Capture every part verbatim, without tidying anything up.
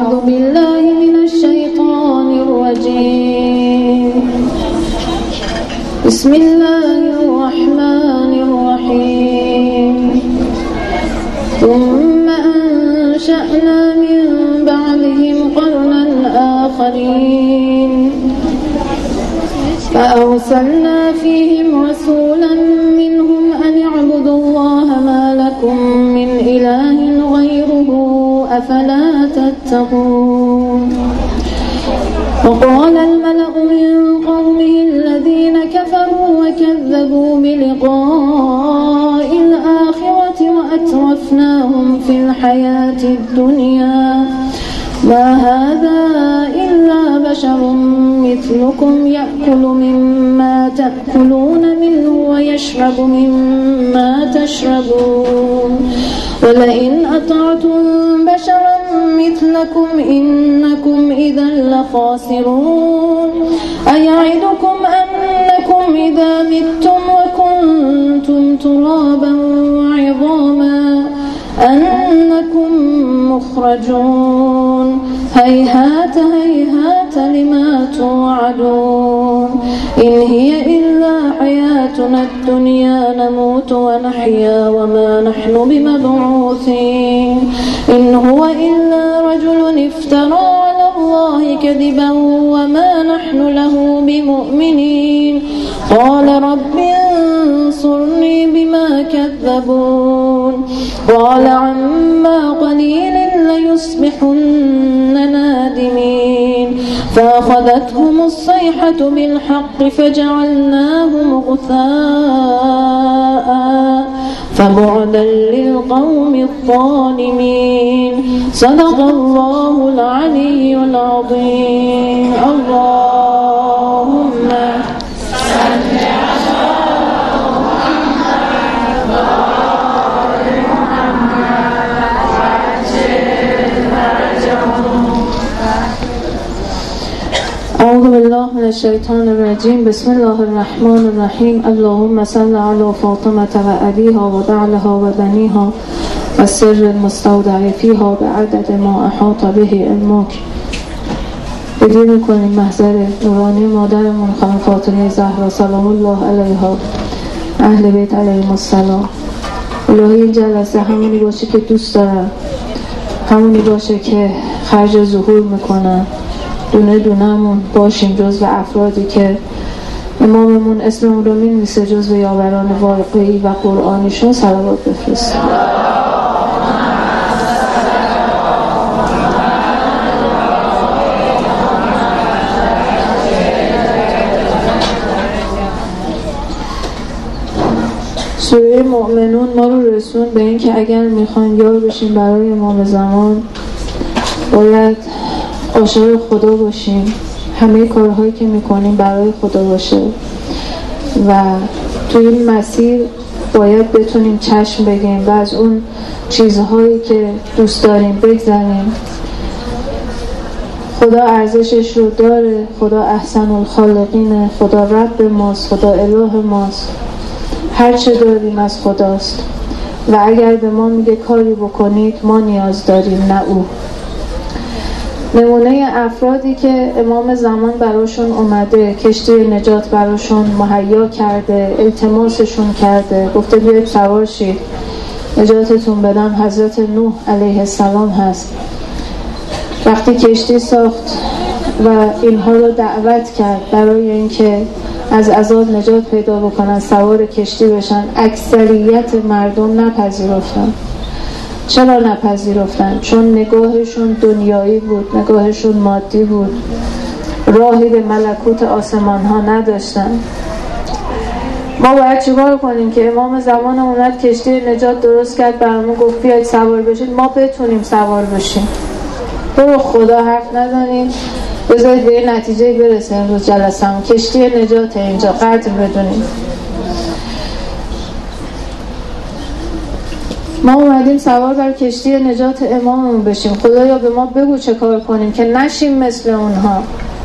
أعوذ بالله من الشيطان الرجيم. بسم الله الرحمن الرحيم. ثم أنشأنا من بعدهم قرنا آخرين فأرسلنا فيهم رسولا منهم أن اعبدوا الله ما لكم من إله غيره أفلا تتقون. وقال الملأ من قومه الذين كفروا وكذبوا بلقاء الآخرة وأترفناهم في الحياة الدنيا ما هذا إلا بشر مثلكم يأكل مما تأكلون منه ويشرب مما تشربون ولئن أطعتم بشرا مثلكم إنكم إذا لخاسرون. أيعدكم أنكم إذا متم وكنتم ترابا وعظاما أنكم مخرجون. هيهات هيهات لما توعدون. إن هي إلا حياتنا الدنيا نموت ونحيا وما نحن بمبعوثين. إن هو إلا رجل افترى على الله كذبا وما نحن له بمؤمنين. قال رب انصرني بما كذبون. قال عما قليل ليصبحن نادمين. فأخذتهم الصيحة بالحق فجعلناهم غثاء فبعدا للقوم الظالمين. صدق الله العلي العظيم. اللهم صل على أعوذ بالله من الشيطان الرجيم. بسم الله الرحمن الرحيم. اللهم صل على فاطمة وأبيها وبعلها وبنيها والسر المستودع فيها بعدد ما أحاط به علمك. بدی میکنیم محضر نورانی مادرمون خانم فاطمه زهرا سلام الله علیها، اهل بیت علیهم السلام. الهی این جلسه همونی باشه که دوست دارن، همونی باشه که خرج ظهور میکنن، دونه دونه‌مون باشیم جزو افرادی که اماممون اسممون رو می‌نویسه جزو یاوران واقعی و قرآنیشون صلوات بفرستیم. سوره مؤمنون ما رو رسون به این که اگر میخواین یار بشین برای امام زمان باید عاشق خدا باشیم، همه کارهایی که میکنیم برای خدا باشه و توی این مسیر باید بتونیم چشم بگیم و از اون چیزهایی که دوست داریم بگذاریم. خدا ارزشش رو داره، خدا احسن الخالقینه، خدا رب ماست، خدا اله ماست، هر چه داریم از خداست و اگر به ما میگه کاری بکنید ما نیاز داریم نه او. نمونه افرادی که امام زمان براشون اومده، کشتی نجات براشون مهیا کرده، التماسشون کرده، گفته بیاید سوار شید نجاتتون بدم، حضرت نوح علیه السلام هست. وقتی کشتی ساخت و اینها رو دعوت کرد برای اینکه از عذاب نجات پیدا بکنن، سوار کشتی بشن، اکثریت مردم نپذیرفتن. چرا نپذیرفتن؟ چون نگاهشون دنیایی بود، نگاهشون مادی بود، راهی به ملکوت آسمان ها نداشتن. ما باید چیکار کنیم که امام زمان اومد کشتی نجات درست کرد برامون، گفت بیاید سوار بشید، ما بتونیم سوار بشیم. برو خدا حرف نزنیم، بذارید به یه نتیجه برسه. امروز جلسه‌مون کشتی نجات اینجا قدر بدونیم. ما اومدیم سوار بر کشتی نجات اماممون بشیم. خدایا به ما بگو چه کار کنیم که نشیم مثل اونها.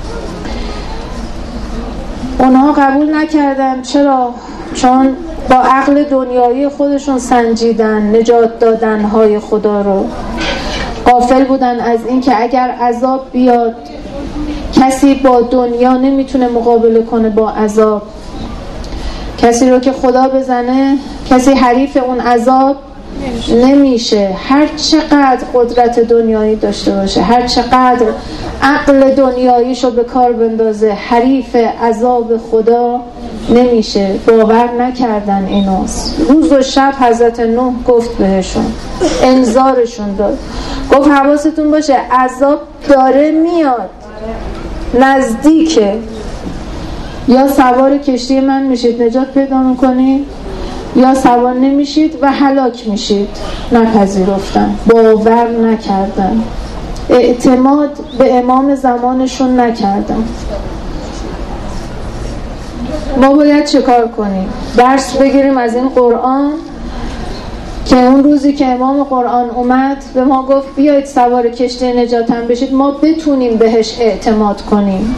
اونها قبول نکردن. چرا؟ چون با عقل دنیایی خودشون سنجیدن نجات دادنهای خدا رو. غافل بودن از این که اگر عذاب بیاد کسی با دنیا نمیتونه مقابله کنه با عذاب. کسی رو که خدا بزنه کسی حریف اون عذاب نمیشه، هر چقدر قدرت دنیایی داشته باشه، هر چقدر عقل دنیاییشو به کار بندازه، حریف عذاب خدا نمیشه. باور نکردن اینو. روز و شب حضرت نوح گفت بهشون، انذارشون داد، گفت حواستون باشه عذاب داره میاد، نزدیکه، یا سوار کشتی من میشید نجات پیدا میکنید یا سوار نمیشید و هلاک میشید. نپذیرفتن، باور نکردن، اعتماد به امام زمانشون نکردن. ما باید چه کار کنیم؟ درس بگیریم از این قرآن که اون روزی که امام قرآن اومد به ما گفت بیایید سوار کشتی نجاتم بشید، ما بتونیم بهش اعتماد کنیم.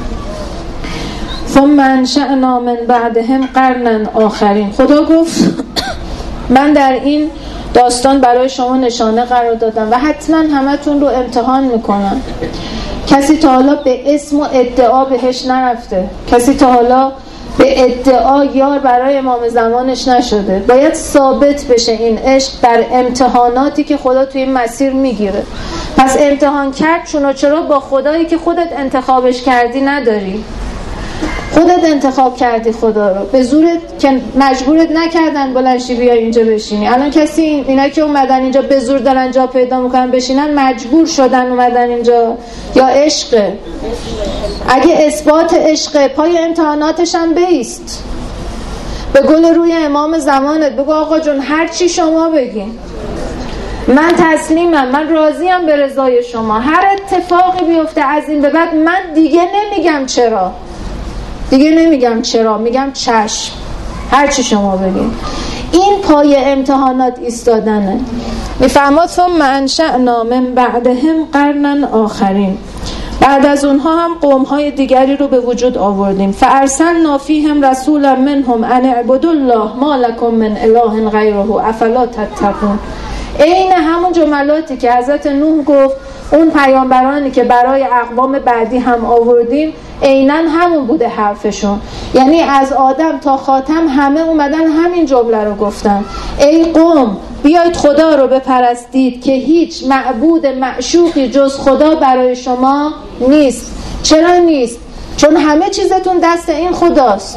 ثم انشأنا من بعدهم قرنا آخرین. خدا گفت من در این داستان برای شما نشانه قرار دادم و حتما همتون رو امتحان میکنم. کسی تا حالا به اسم و ادعا بهش نرفته، کسی تا حالا به ادعا یار برای امام زمانش نشده. باید ثابت بشه این عشق در امتحاناتی که خدا توی این مسیر میگیره. پس امتحان کرد چون چرا با خدایی که خودت انتخابش کردی نداری. خودت انتخاب کردی خدا رو، به زورت که مجبورت نکردن بلنشی بیا اینجا بشینی. الان کسی اینا که اومدن اینجا به زور دارن جا پیدا میکنن بشینن، مجبور شدن اومدن اینجا یا عشقه؟ اگه اثبات عشقه پای امتحاناتش هم بیست. به گل روی امام زمانت بگو آقا جون هر چی شما بگین من تسلیمم، من راضیم به رضای شما. هر اتفاقی بیفته از این به بعد من دیگه نمیگم چرا، دیگه نمیگم چرا، میگم چشم، هر چی شما بگین. این پای امتحانات ایستادنه. میفهمد ثم انشأنا من بعدهم قرنا آخرین. بعد از اونها هم قوم‌های دیگری رو به وجود آوردیم. فارسلنا فیهم رسولا منهم ان اعبدوا الله ما لكم من اله غیره افلا تتقون. عین همون جملاتی که حضرت نوح گفت اون پیامبرانی که برای اقوام بعدی هم آوردیم عیناً همون بوده حرفشون. یعنی از آدم تا خاتم همه اومدن همین جمله رو گفتن. ای قوم بیایید خدا رو بپرستید که هیچ معبود معشوقی جز خدا برای شما نیست. چرا نیست؟ چون همه چیزتون دست این خداست.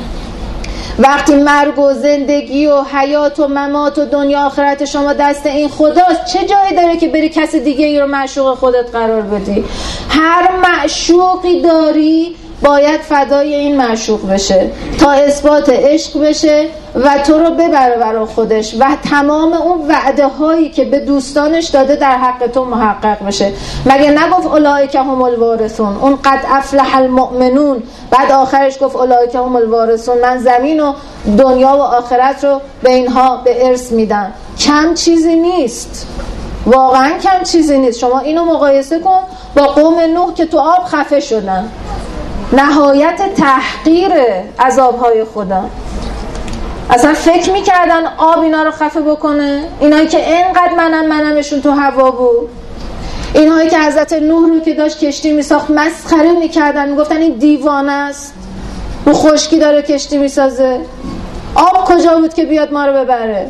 وقتی مرگ و زندگی و حیات و ممات و دنیا آخرت شما دست این خداست، چه جایی داره که بری کس دیگه ای رو معشوق خودت قرار بدی؟ هر معشوقی داری باید فدای این معشوق بشه تا اثبات عشق بشه و تو رو ببره برای خودش و تمام اون وعده هایی که به دوستانش داده در حق تو محقق بشه. مگه نگفت اولئک هم الوارثون، اون قد افلح المؤمنون، بعد آخرش گفت اولئک هم الوارثون، من زمین و دنیا و آخرت رو به اینها به ارث میدم. کم چیزی نیست، واقعا کم چیزی نیست. شما اینو مقایسه کن با قوم نوح که تو آب خفه شدن. نهایت تحقیر عذابهای خدا. اصلا فکر میکردن آب اینا رو خفه بکنه؟ اینایی که اینقدر منم منمشون تو هوا بود، اینهایی که حضرت نوح رو که داشت کشتی میساخت مسخره میکردن، میگفتن این دیوانه است، رو خشکی داره کشتی میسازه، آب کجا بود که بیاد ما رو ببره؟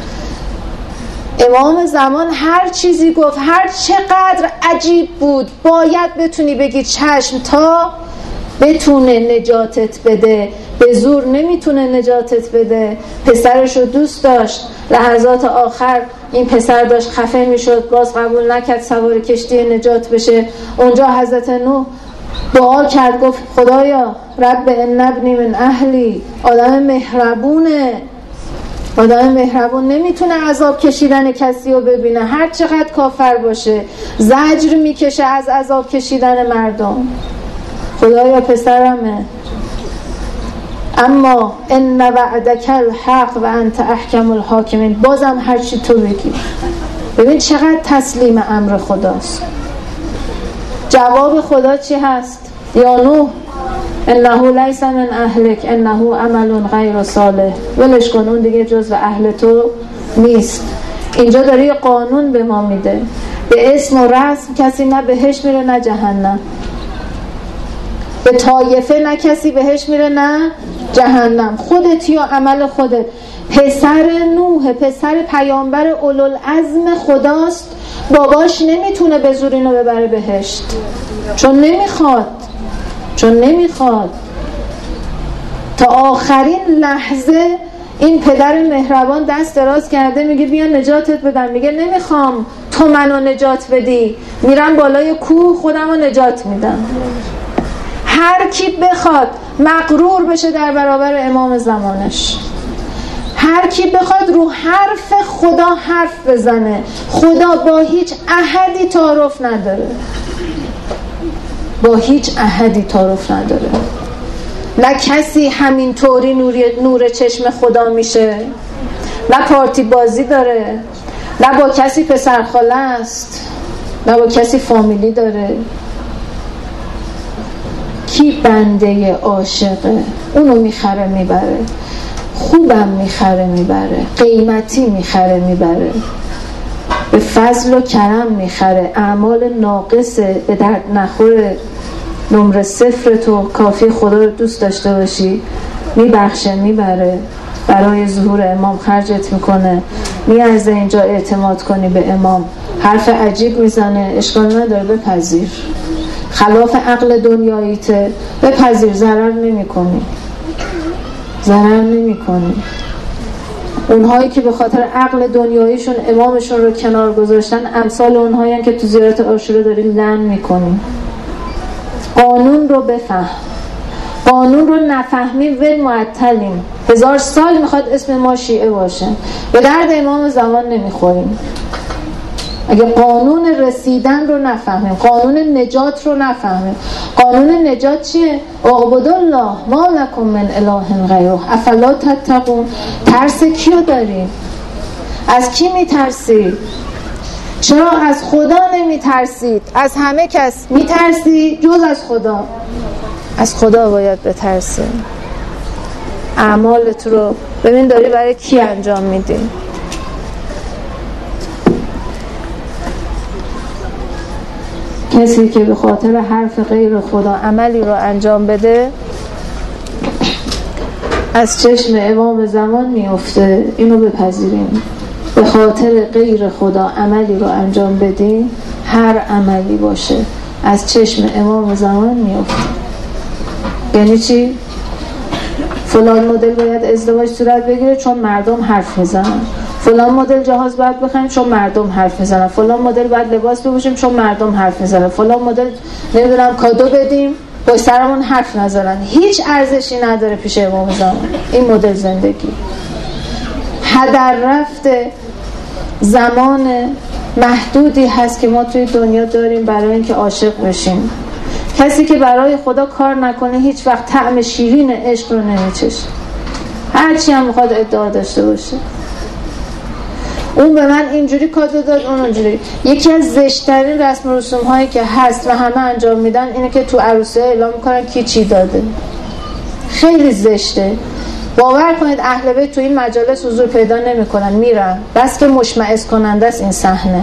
امام زمان هر چیزی گفت، هر چقدر عجیب بود باید بتونی بگی چشم تا بتونه نجاتت بده. به زور نمیتونه نجاتت بده. پسرش رو دوست داشت، لحظات آخر این پسر داشت خفه میشد، باز قبول نکرد سوار کشتی نجات بشه. اونجا حضرت نوح دعا کرد، گفت خدایا رب ان ابنی من اهلی. آدم مهربونه، آدم مهربون نمیتونه عذاب کشیدن کسی رو ببینه، هر چقدر کافر باشه زجر میکشه از عذاب کشیدن مردم. خدایا پسرمه، اما ان وعدک الحق و انت احکم الحاکمین. بازم هر چی تو بگی. ببین چقدر تسلیم امر خداست. جواب خدا چی هست؟ یا نوح انه لیس من اهلک انه عمل غیر صالح. ولش کن، اون دیگه جزو اهل تو نیست. اینجا داره یه قانون به ما میده. به اسم و رسم کسی نه بهش میره نه جهنم، به طایفه نه کسی بهش میره نه جهنم. خودت یا عمل خودت. پسر نوح، پسر پیامبر اولوالعزم خداست، باباش نمیتونه به زور اینو ببره بهشت، چون نمیخواد چون نمیخواد تا آخرین لحظه این پدر مهربان دست دراز کرده، میگه بیا نجاتت بدم. میگه نمیخوام تو منو نجات بدی، میرم بالای کوه خودم رو نجات میدم. هر کی بخواد مغرور بشه در برابر امام زمانش، هر کی بخواد رو حرف خدا حرف بزنه، خدا با هیچ احدی تعارف نداره، با هیچ احدی تعارف نداره. نه کسی همینطوری نور چشم خدا میشه، نه پارتی بازی داره، نه با کسی پسرخاله است، نه با کسی فامیلی داره. کی بنده عاشقه اونو میخره میبره، خوبم میخره میبره، قیمتی میخره میبره، به فضل و کرم میخره. اعمال ناقصه به درد نخوره، نمره صفر تو کافی خدا رو دوست داشته باشی میبخشه میبره، برای ظهور امام خرجت میکنه، میارزه اینجا اعتماد کنی به امام. حرف عجیب میزنه، اشکال نداره بپذیر، خلاف عقل دنیاییته بپذیر، ضرر نمی کنی ضرر نمی کنی. اونهایی که به خاطر عقل دنیاییشون امامشون رو کنار گذاشتن امثال اونهایی هم که تو زیارت عاشورا داری لعن میکنی. قانون رو بفهم، قانون رو نفهمیم ول معطلیم. هزار سال میخواد اسم ما شیعه باشه، به درد امام زمان نمیخوریم. اگه قانون رسیدن رو نفهمیم، قانون نجات رو نفهمیم. قانون نجات چیه؟ اعبدوا الله ما لکم من اله غیره افلا تتقون. ترس کیو داریم؟ از کی میترسی؟ چرا از خدا نمیترسید؟ از همه کس میترسی جز از خدا. از خدا باید بترسی. اعمالت رو ببین داری برای کی انجام میدی. کسی که به خاطر حرف غیر خدا عملی رو انجام بده از چشم امام زمان میفته. اینو بپذیریم. به خاطر غیر خدا عملی رو انجام بدیم، هر عملی باشه، از چشم امام زمان میفته. یعنی چی؟ فلان مدل باید ازدواج صورت بگیره چون مردم حرف میزنن، فلان مدل جهاز باید بخریم چون مردم حرف میزنن، فلان مدل باید لباس بپوشیم چون مردم حرف میزنن، فلان مدل نمیدونم کادو بدیم با سرمون حرف نزنن. هیچ ارزشی نداره پیش امام زمان این مدل زندگی. هدر رفته زمان محدودی هست که ما توی دنیا داریم برای اینکه عاشق بشیم. کسی که برای خدا کار نکنه هیچ وقت طعم شیرین عشق رو نمیچشه، هرچی هم میخواد ادعا داشته باشه. اون به من اینجوری کادو داد، اون اونجوری. یکی از زشت‌ترین رسم و رسوم هایی که هست و همه انجام میدن اینه که تو عروسه اعلام میکنن کی چی داده. خیلی زشته. باور کنید اهل بیت تو این مجالس حضور پیدا نمیکنن، میرن بس که مشمئز کننده است این صحنه.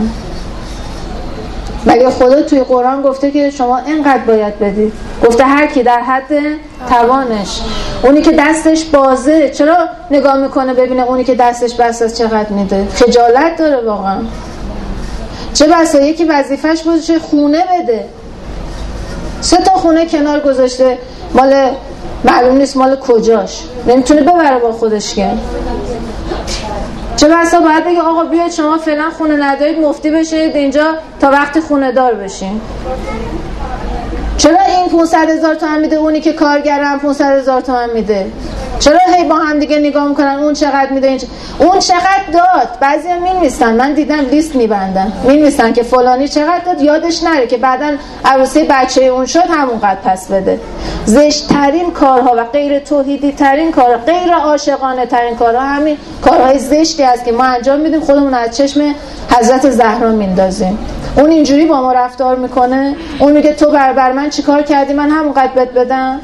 مگه خدا توی قرآن گفته که شما اینقدر باید بدید؟ گفته هر کی در حد توانش. اونی که دستش بازه چرا نگاه میکنه ببینه اونی که دستش بسته است چقدر میده؟ خجالت داره واقعا. چه بسا یکی وظیفش باشه خونه بده، سه تا خونه کنار گذاشته، مال معلوم نیست مال کجاش، نمیتونه ببره با خودش که. چه بسا باید بگه آقا بیاید شما فعلا خونه ندارید مفتی بشید اینجا تا وقت خونه دار بشین. چرا این پانصد هزار تومان میده اونی که کارگرم پانصد هزار تومان میده؟ چرا هی با هم دیگه نگاه میکنن اون چقدر میده این چقدر؟ اون چقدر داد؟ بعضی هم مینویسن، من دیدم لیست میبندن مینویسن که فلانی چقدر داد، یادش نره که بعداً عروسی بچه اون شد همونقدر پس بده. زشت ترین کارها و غیر توحیدی ترین کارها، غیر عاشقانه ترین کارها همین کارهای زشتی است که ما انجام میدیم، خودمون از چشم حضرت زهرا میندازیم. اون اینجوری با ما رفتار میکنه، اون میگه تو بر بر من چیکار کردی من همونقدر بهت بدم.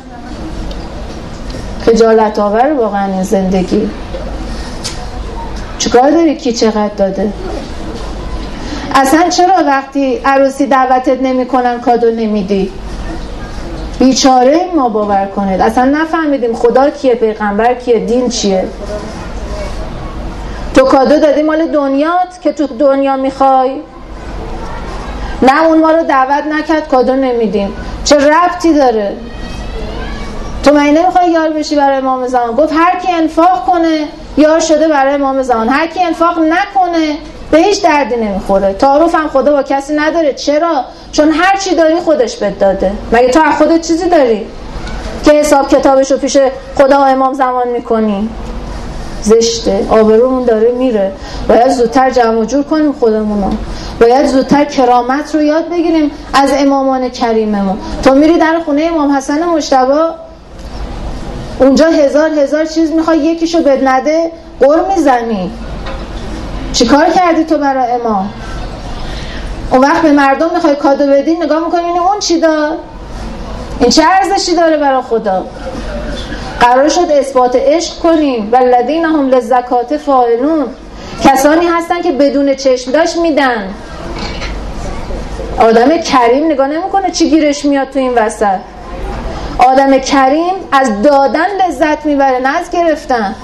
خجالت آور واقعا این زندگی. چیکار داری کی چقدر داده؟ اصلا چرا وقتی عروسی دعوتت نمیکنن کادو نمیدی؟ بیچاره ما باور کنید اصلا نفهمیدیم خدا کیه، پیغمبر کیه، دین چیه. تو کادو دادی مال دنیات که تو دنیا میخوای؟ نه اون ما رو دعوت نکرد کادو نمیدیم. چه ربطی داره؟ تو من نمیخوای یار بشی برای امام زمان؟ گفت هر کی انفاق کنه یار شده برای امام زمان، هر کی انفاق نکنه به هیچ دردی نمیخوره. تعارف هم خدا با کسی نداره. چرا؟ چون هر چی داری خودش بهت داده. مگه تو از خودت چیزی داری که حساب کتابشو پیش خدا و امام زمان میکنی؟ زشته، آبرومون داره میره. باید زودتر جمع و جور کنیم خودمونو، باید زودتر کرامت رو یاد بگیریم از امامان کریممون. تو میری در خونه امام حسن مجتبی اونجا هزار هزار چیز میخوای، یکیشو بد نده قر میزنی. چی کار کردی تو برای امام؟ اون وقت به مردم میخوای کادو بدی نگاه میکنی اون چی داد؟ این چه ارزشی داره برای خدا؟ قرار شد اثبات عشق کنیم. والذین هم للزکات فاعلون، کسانی هستن که بدون چشم داشت میدن. آدم کریم نگاه نمیکنه چی گیرش میاد تو این وسط. آدم کریم از دادن لذت میبره نه از گرفتن.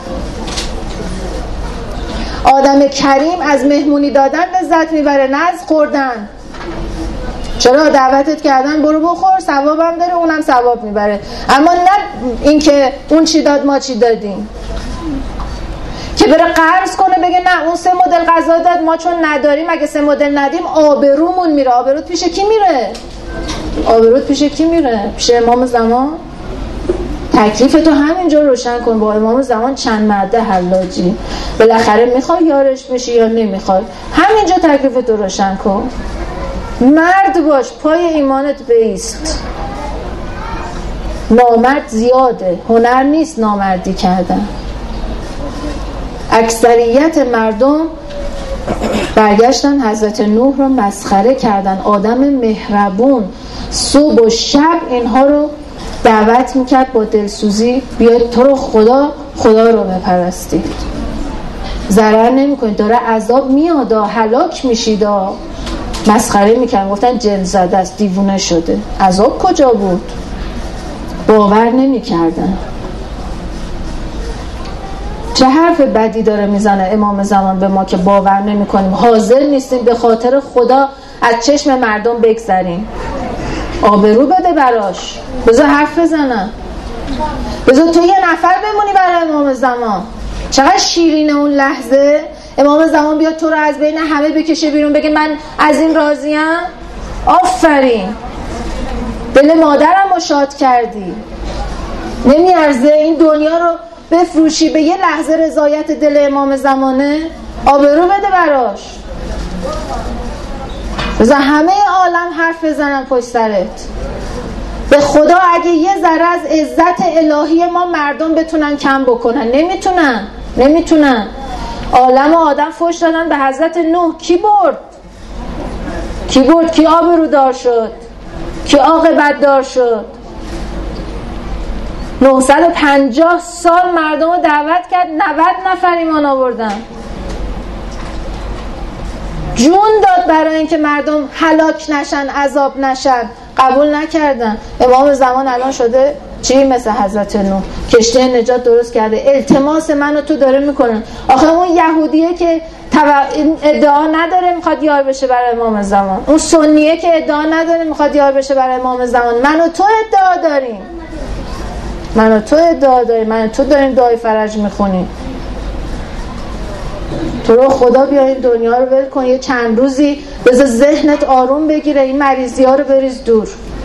آدم کریم از مهمونی دادن لذت میبره نه از خوردن. چرا؟ دعوتت کردن برو بخور، ثوابم داره، اونم ثواب میبره. اما نه اینکه اون چی داد ما چی دادیم، که بره قرض کنه بگه نه اون سه مدل غذا داد ما چون نداریم اگه سه مدل ندیم آبرومون میره. آبروت پیش کی میره؟ آبروت پیش کی میره؟ پیش امام زمان؟ تکلیف تو همینجا روشن کن. با امام زمان چند مرده حلاجی، بالاخره میخوای یارش بشی یا نمیخوای؟ همینجا تکلیف تو روشن کن. مرد باش، پای ایمانت بیست. نامرد زیاده، هنر نیست نامردی کردن. اکثریت مردم برگشتن حضرت نوح رو مسخره کردن. آدم مهربون صبح و شب اینها رو دعوت میکرد با دلسوزی بیاید تو رو خدا خدا رو بپرستید، ضرر نمیکنید، داره عذاب میاد، هلاک میشید. مسخره میکردن، گفتن جن زده است، دیوونه شده. عذاب کجا بود؟ باور نمیکردن. چه حرف بدی داره میزنه امام زمان به ما که باور نمیکنیم، حاضر نیستیم به خاطر خدا از چشم مردم بگذریم. آبرو بده براش، بذار حرف بزنن، بذار تو یه نفر بمونی برای امام زمان. چقدر شیرینه اون لحظه امام زمان بیاد تو رو از بین همه بکشه بیرون بگه من از این راضیم. آفرین، دل مادرم رو شاد کردی. نمیارزه این دنیا رو بفروشی به یه لحظه رضایت دل امام زمانه؟ آبرو بده براش، بذار همه عالم حرف بزنن پشت سرت. به خدا اگه یه ذره از عزت الهی ما مردم بتونن کم بکنن، نمیتونن نمیتونن. عالم و آدم فحش دادن به حضرت نوح. کی برد؟ کی برد؟ کی آبرو دار شد؟ کی عاقبت دار شد؟ نهصد و پنجاه سال مردم رو دعوت کرد، نود نفر ایمان آوردن. جون داد برای اینکه مردم هلاک نشن، عذاب نشن، قبول نکردن. امام زمان الان شده چی؟ مثل حضرت نوح، کشتی نجات درست کرده. التماس منو تو داره میکنن. آخه اون یهودیه که ادعا نداره میخواد یار بشه برای امام زمان، اون سنیه که ادعا نداره میخواد یار بشه برای امام زمان، من و تو ادعا داریم، من و تو ادعا داریم، من و تو داریم دعای فرج میخونیم. تو رو خدا بیا این دنیا رو ول کن، یه چند روزی بذار ذهنت آروم بگیره، این مریضی ها رو بریز دور.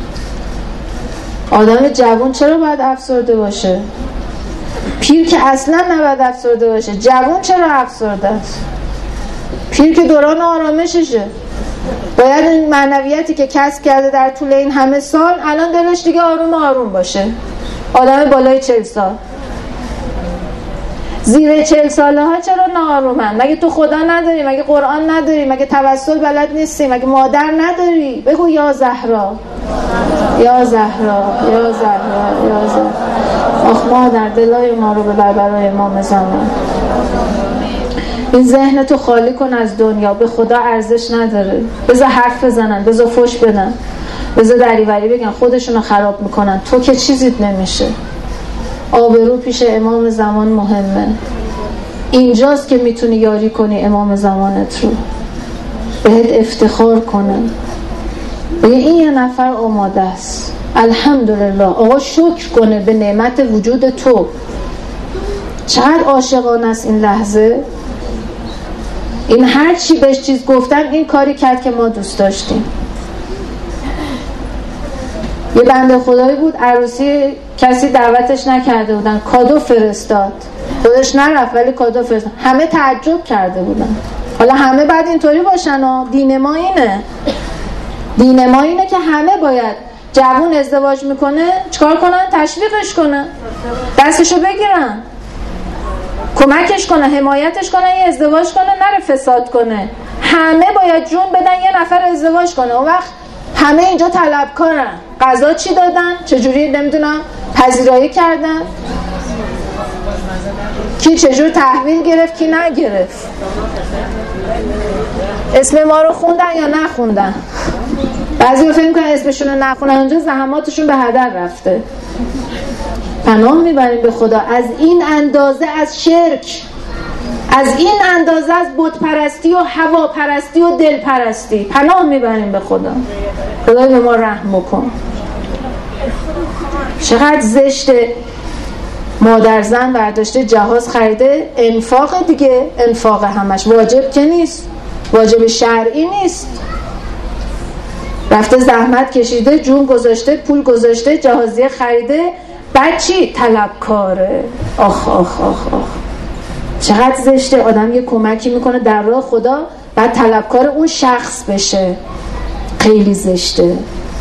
آدم جوان چرا باید افسرده باشه؟ پیر که اصلا نباید افسرده باشه. جوان چرا افسرده است؟ پیر که دوران آرامششه. باید این معنویتی که کسب کرده در طول این همه سال الان دلش دیگه آروم آروم باشه. آدم بالای چهل سال، زیر چهل ساله ها چرا ناآرومن؟ مگه تو خدا نداری؟ مگه قرآن نداری؟ مگه توسل بلد نیستی؟ مگه مادر نداری؟ بگو یا زهرا یا زهرا یا زهرا یا زهرا. آخ مادر دلای ما رو ببر برای امام زمان. این ذهنتو خالی کن از دنیا، به خدا ارزش نداره. بذار حرف بزنن، بذار فوش بدن، بذار دریوری بگن، خودشونو خراب میکنن، تو که چیزیت نمیشه. آبرو پیش امام زمان مهمه. اینجاست که میتونی یاری کنی امام زمانت رو، بهت افتخار کنه، بگه این یه نفر آماده است، الحمدلله. آقا شکر کنه به نعمت وجود تو. چقدر عاشقانه است این لحظه. این هر چی بهش چیز گفتن این کاری کرد که ما دوست داشتیم. یه بنده خدایی بود، عروسی کسی دعوتش نکرده بودن، کادو فرستاد، خودش نرفت ولی کادو فرستاد. همه تعجب کرده بودن. حالا همه بعد اینطوری باشن ها. دین ما اینه دین ما اینه که همه باید جوون ازدواج میکنه چیکار کنن؟ تشویقش کنن، دستشو بگیرن، کمکش کنن، حمایتش کنن، یه ازدواج کنه، نره فساد کنه. همه باید جون بدن یه نفر ازدواج کنه. اون وقت همه اینجا طلبکارن. غذا چی دادن؟ چجوری نمیدونم پذیرایی کردن؟ کی چجور تحویل گرفت کی نگرفت؟ اسم ما رو خوندن یا نخوندن؟ بعضی فکر می‌کنن اسمشون رو نخونن اونجا زحماتشون به هدر رفته. پناه میبریم به خدا از این اندازه از شرک، از این اندازه از بت پرستی و هوا پرستی و دل پرستی. پناه میبریم به خدا. خدا به ما رحم بکن. چقدر زشته مادر زن برداشته جهاز خریده، انفاق دیگه، انفاق همش واجب که نیست، واجب شرعی نیست. رفته زحمت کشیده، جون گذاشته، پول گذاشته، جهازیه خریده، بعد چی؟ طلبکاره. آخ آخ آخ آخ چقدر زشته. آدم یه کمکی میکنه در راه خدا بعد طلبکار اون شخص بشه. خیلی زشته.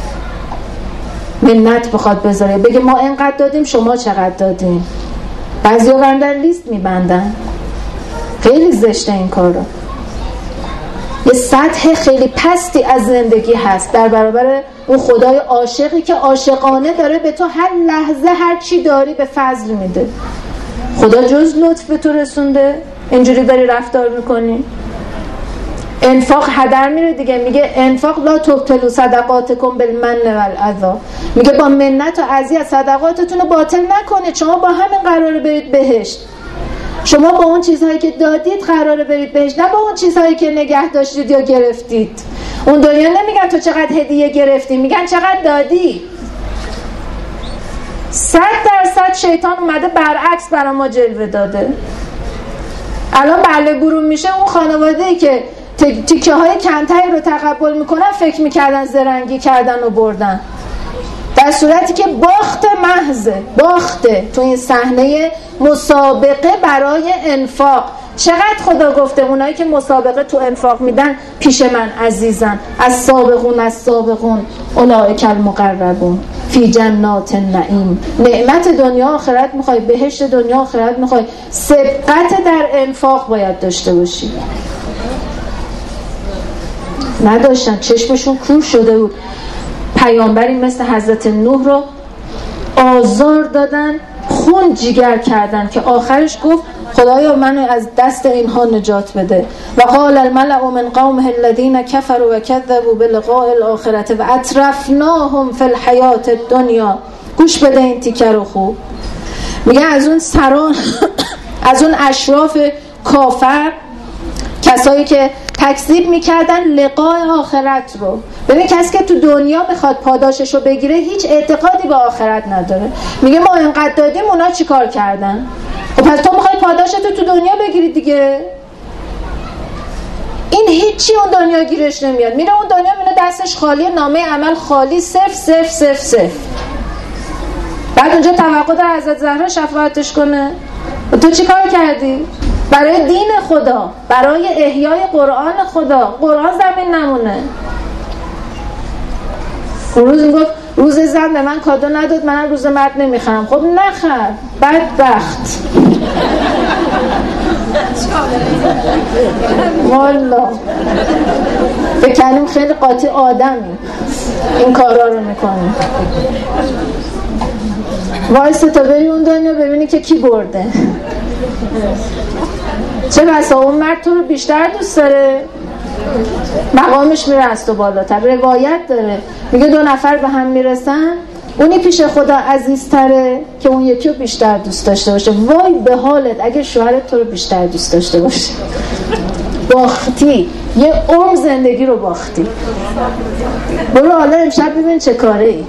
منت بخواد بذاره بگه ما اینقدر دادیم شما چقدر دادیم. بعضیا بندن لیست میبندن. خیلی زشته این کارو. یه سطح خیلی پستی از زندگی هست در برابر اون خدای عاشقی که عاشقانه داره به تو هر لحظه هر چی داری به فضل میده. خدا جز لطف به تو رسونده اینجوری داری رفتار میکنی؟ انفاق هدر میره دیگه. میگه انفاق لا تبطلوا صدقاتکم بالمن والعذا. میگه با منت و اذیت صدقاتتون رو باطل نکنید. شما با همین قراره برید بهشت. شما با اون چیزهایی که دادید قراره برید بهشت، نه با اون چیزهایی که نگه داشتید یا گرفتید. اون دنیا نمیگن تو چقدر هدیه گرفتی، میگن چقدر دادی. صد درصد شیطان اومده برعکس برای ما جلوه داده. الان بله گروه میشه اون خانواده‌ای که تیکه های کمتری رو تقبل میکنن فکر میکردن زرنگی کردن و بردن، در صورتی که باخت محضه، باخته تو این صحنه مسابقه برای انفاق. چقدر خدا گفته اونایی که مسابقه تو انفاق میدن پیش من عزیزن. از سابقون از سابقون اولئک المقربون فی جنات النعیم. نعمت دنیا آخرت میخوای، بهشت دنیا آخرت میخوای، سبقت در انفاق باید داشته باشی. نداشتن، چشمشون کور شده بود. پیامبری مثل حضرت نوح رو آزار دادن، خون جیگر کردن که آخرش گفت خدایا منو از دست اینها نجات بده. و قال الملأ من قومه الذين كفروا وكذبوا بلقاء الاخره و اترفناهم فی الحیات الدنیا. گوش بده این تیکه رو خوب. میگه از اون سران از اون اشراف کافر، کسایی که تکذیب میکردن لقاء آخرت رو. ببین کسی که تو دنیا بخواد پاداشش رو بگیره هیچ اعتقادی به آخرت نداره. میگه ما اینقدر دادیم اونا چی کار کردن؟ خب پس تو میخوای پاداشت رو تو دنیا بگیری دیگه. این هیچی اون دنیا گیرش نمیاد. میره اون دنیا میره دستش خالی، نامه عمل خالی، صفر صفر صفر صفر. بعد اونجا توقع داره حضرت زهرا شفاعتش کنه. و تو چی کار کردی؟ برای دین خدا، برای احیای قرآن خدا. قرآن زمین نمونه. روز میگفت روز زن به من کادو نداد، منم روز مرد نمیخرم. خب نخر، بدبخت. والا بکنیم خیلی قاطی آدمی این کارا رو میکنیم. وایسه تا بری اون دنیا ببینی که کی برده. چه بسا اون مرد تو رو بیشتر دوست داره، مقامش میره از تو بالاتر. روایت داره میگه دو نفر به هم میرسن، اونی پیش خدا عزیزتره که اون یکی رو بیشتر دوست داشته باشه. وای به حالت اگه شوهرت تو رو بیشتر دوست داشته باشه، باختی، یه عمر زندگی رو باختی. برو حالا امشب ببین چه کاره ای.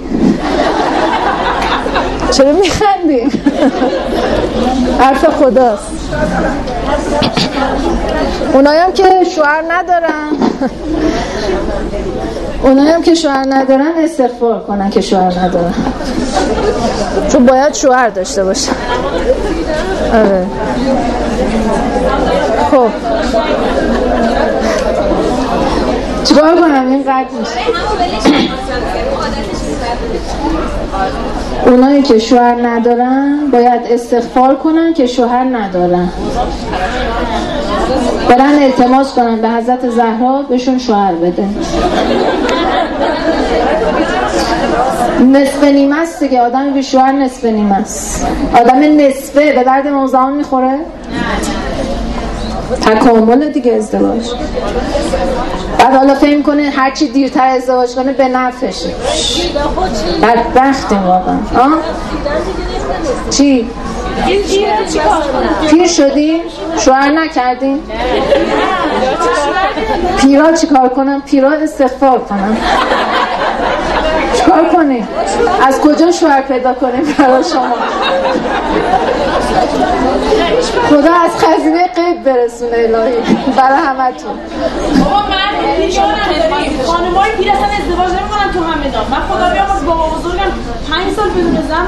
چرا میخندی؟ حرف خداست. اونایی هم که شوهر ندارن اونایی هم که شوهر ندارن استغفار کنن که شوهر ندارن، چون باید شوهر داشته باشن. آره. خب چیکار کنم این قد میشه؟ اونایی که شوهر ندارن باید استغفار کنن که شوهر ندارن، برن التماس کنن به حضرت زهرا بهشون شوهر بده. نصف نیمه است دیگه، آدم بی شوهر نصف نیمه است. آدم نصفه به درد امام زمان میخوره؟ تکامل دیگه ازدواج. بعد حالا فهم کنه هرچی دیرتر ازدواج کنه به نفعشه. بدبختیم واقعا. آه؟ چی؟ پیر شدی؟ شوهر نکردی؟ پیرا چی کار کنم؟ پیرا استغفار کنم. چیکار کنیم؟ از کجا شوهر پیدا کنیم برای شما؟ خدا از خزینه غیب برسونه الهی برای همتون. بابا من نشون نداریم خانمای پیر اصلا ازدواج نمی‌کنن تو همدان. من خدا بیام از بابا بزرگم پنج سال بدون زن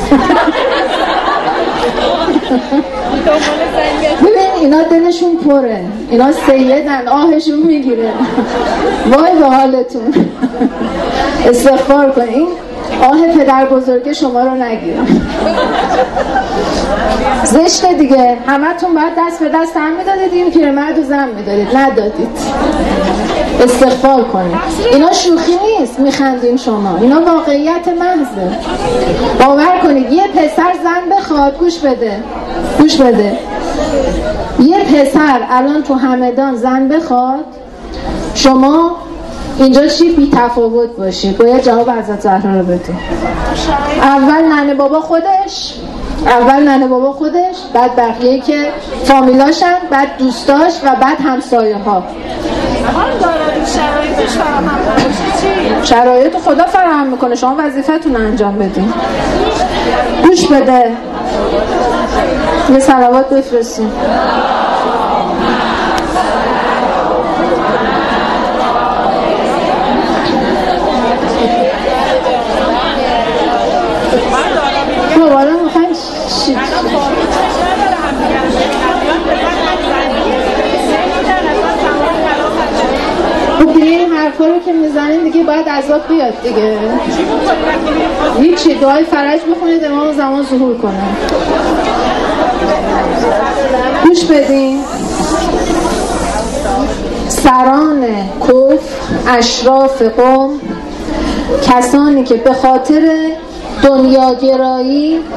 ببین اینا دلشون پره، اینا سیدن، آهشون میگیره. وای به حالتون. استغفار کنین آه پدر بزرگ شما رو نگیره. زشته دیگه، همتون باید دست به دست هم میدادید، این پیرمرد و زن میدادید، ندادید. استغفار کنید. اینا شوخی نیست میخندین شما، اینا واقعیت محضه. باور کنید یه پسر زن بخواد، گوش بده گوش بده یه پسر الان تو همدان زن بخواد، شما اینجا چی بی تفاوت باشید؟ باید جواب حضرت زهرا رو بده. اول ننه بابا خودش اول ننه بابا خودش بعد بقیه که فامیلاشن، بعد دوستاش و بعد همسایه ها. شرایطش فراهم باشه چی؟ شرایط خدا فراهم میکنه، شما وظیفتون انجام بدین. گوش بده، یه صلوات بفرستین. حالا میخوایم چی؟ خب دیگه این حرفا رو که میزنین دیگه باید عذاب بیاد دیگه. هیچی، دعای فرج بخونید امام زمان ظهور کنه. گوش بدین. سران کفر، اشراف قوم، کسانی که به خاطر دنیاگرایی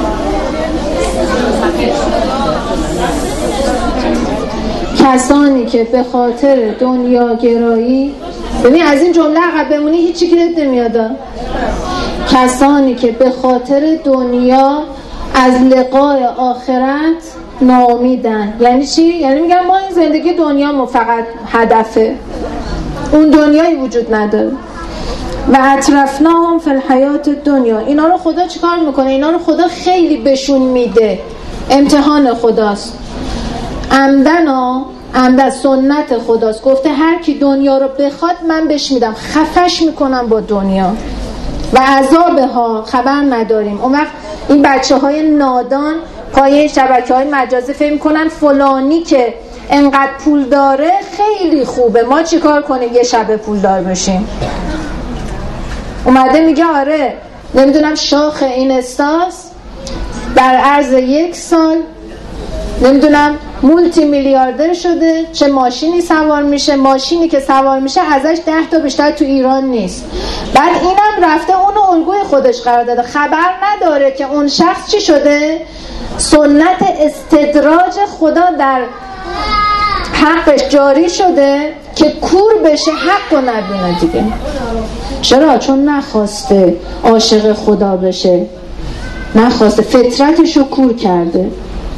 کسانی که به خاطر دنیاگرایی ببین از این جمله عقب بمونی هیچی گیرت نمیاد. کسانی که به خاطر دنیا از لقای آخرت ناامیدن. یعنی چی؟ یعنی میگن ما این زندگی دنیا فقط هدفه، اون دنیایی وجود نداره. و اطرفناهم فی الحیات دنیا. اینا رو خدا چیکار میکنه؟ اینا رو خدا خیلی بهشون میده، امتحان خداست. عمدن ها عمدن سنت خداست، گفته هر کی دنیا رو بخواد من بهش میدم، خفش میکنم با دنیا و عذابها خبر نداریم. اون وقت این بچه های نادان پای شبکه های مجازی فهم میکنن فلانی که انقدر پول داره خیلی خوبه، ما چیکار کنیم یه شب پول دار بشیم؟ اومده میگه آره نمیدونم شاخ این استاس در عرض یک سال نمیدونم مولتی میلیاردر شده، چه ماشینی سوار میشه، ماشینی که سوار میشه ازش ده تا بیشتر تو ایران نیست. بعد اینم رفته اونو الگوی خودش قرار داده، خبر نداره که اون شخص چی شده؟ سنت استدراج خدا در حقش جاری شده که کور بشه، حق رو نبینه دیگه. چرا؟ چون نخواسته عاشق خدا بشه، نخواسته، فطرتش رو کور کرده.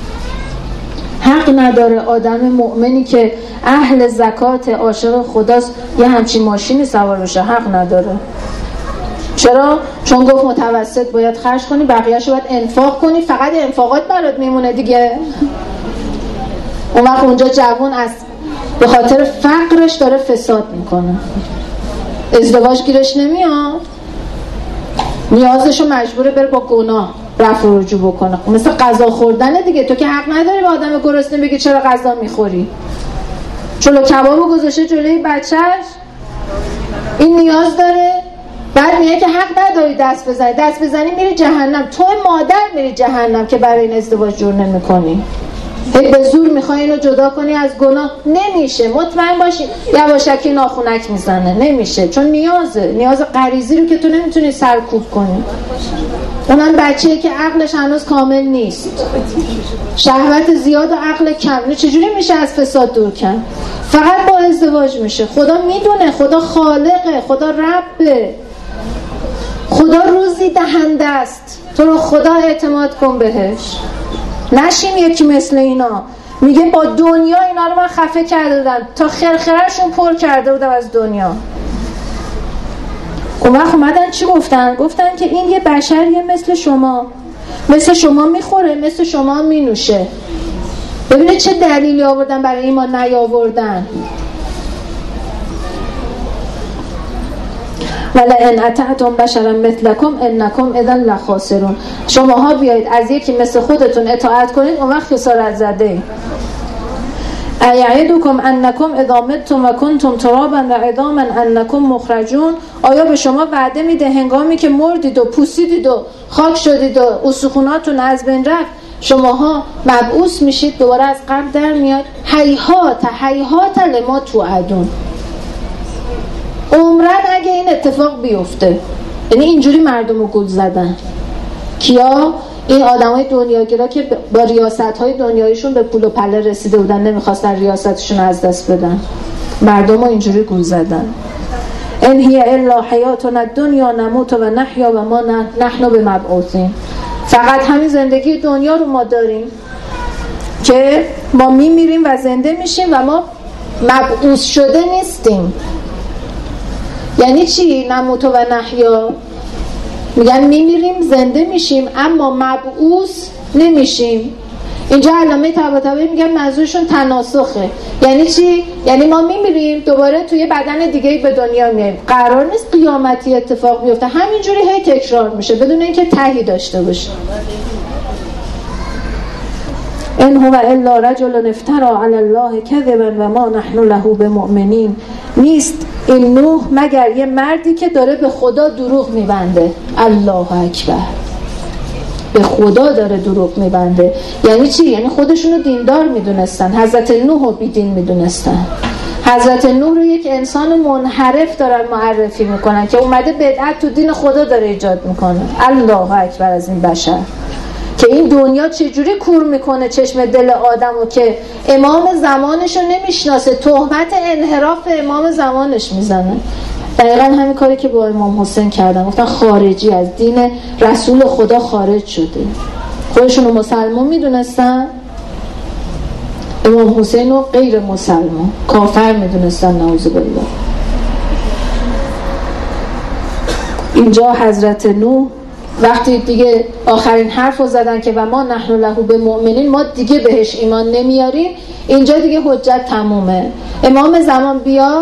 حق نداره آدم مؤمنی که اهل زکات عاشق خداست یه همچین ماشینی سوار بشه، حق نداره. چرا؟ چون گفت متوسط باید خرج کنی، بقیه‌شو باید انفاق کنی، فقط انفاقات برات میمونه دیگه. اون وقت اونجا جوان از به خاطر فقرش داره فساد میکنه، ازدواج گیرش نمیاد، نیازشو مجبوره بره با گناه رفع و رجوع بکنه. مثل غذا خوردن دیگه، تو که حق نداری به آدم گرسنه بگی چرا غذا میخوری. چلو کبابو گذاشته جلوی بچهش، این نیاز داره، بعد میگه که حق نداری دست بزنی، دست بزنی میری جهنم. تو مادر میری جهنم که برای این ازدواج جور نمیکنی، به زور میخوای اینو جدا کنی از گناه. نمیشه، مطمئن باشی یواشکی ناخونک میزنه، نمیشه، چون نیازه، نیاز غریزی رو که تو نمیتونی سرکوب کنی. اونم بچه‌ای که عقلش هنوز کامل نیست، شهوت زیاد و عقل کم. چجوری میشه از فساد دور کرد؟ فقط با ازدواج میشه. خدا میدونه، خدا خالقه، خدا ربه، خدا روزی دهنده است. تو رو خدا اعتماد کن بهش، نشیم یکی مثل اینا. میگه با دنیا اینا رو من خفه کرده بودم تا خرخرهشون پر کرده بودم از دنیا. اون وقت اومدن چی گفتن؟ گفتن که این یه بشریه مثل شما، مثل شما میخوره، مثل شما مینوشه. ببینید چه دلیلی آوردن برای این ما نیاوردن. ولئن اطعتم بشرا مثلکم انکم اذا لخاسرون. شماها بیایید از یکی مثل خودتون اطاعت کنید، اون وقت خسارت زده. ایعدکم انکم اذا متم و کنتم ترابا و عظاما انکم مخرجون. آیا به شما وعده میده هنگامی که مردید و پوسیدید و خاک شدید و استخوناتون از بین رفت شماها مبعوث میشید، دوباره از قبر در میاد؟ هیهات هیهات لما توعدون. عمرن اگه این اتفاق بیفته. یعنی اینجوری مردم رو گول زدن. کیا؟ این آدمای دنیاگرا که با ریاست‌های دنیایشون به پول و پله رسیده بودن، نمیخواستن ریاستشون از دست بدن، مردم رو اینجوری گول زدن. ان هی الا حیاتنا الدنیا نموت و نحیا و ما نحن بمبعوثین. فقط همین زندگی دنیا رو ما داریم که ما میمیریم و زنده میشیم و ما مبعوث شده نیستیم. یعنی چی نموت و نحیا؟ میگن میمیریم زنده میشیم اما مبعوث نمیشیم. اینجا علامه طباطبایی میگن منظورشون تناسخه. یعنی چی؟ یعنی ما میمیریم دوباره توی بدن دیگه‌ای به دنیا میایم. قرار نیست قیامتی اتفاق بیفته، همینجوری هی تکرار میشه بدون اینکه تهی داشته باشه. ان هو الا رجل افترى علی الله کذبا و ما نحن له بمؤمنین. نیست این نوح مگر یه مردی که داره به خدا دروغ میبنده. الله اکبر، به خدا داره دروغ میبنده. یعنی چی؟ یعنی خودشونو دیندار میدونستن، حضرت نوح رو بیدین میدونستن. حضرت نوح رو یک انسان منحرف دارن معرفی میکنن که اومده بدعت تو دین خدا داره ایجاد میکنه. الله اکبر از این بشر که این دنیا چجوری کور میکنه چشم دل آدمو که امام زمانشو نمیشناسه، تهمت انحراف امام زمانش میزنه. دقیقا همین کاری که با امام حسین کردن، گفتن خارجی، از دین رسول خدا خارج شده. خودشونو مسلمان میدونستن، امام حسین رو غیر مسلمان، کافر میدونستن. نعوذ بالله. اینجا حضرت نوح وقتی دیگه آخرین حرف رو زدن که و ما نحن له بمؤمنین، ما دیگه بهش ایمان نمیاریم، اینجا دیگه حجت تمومه. امام زمان بیاد،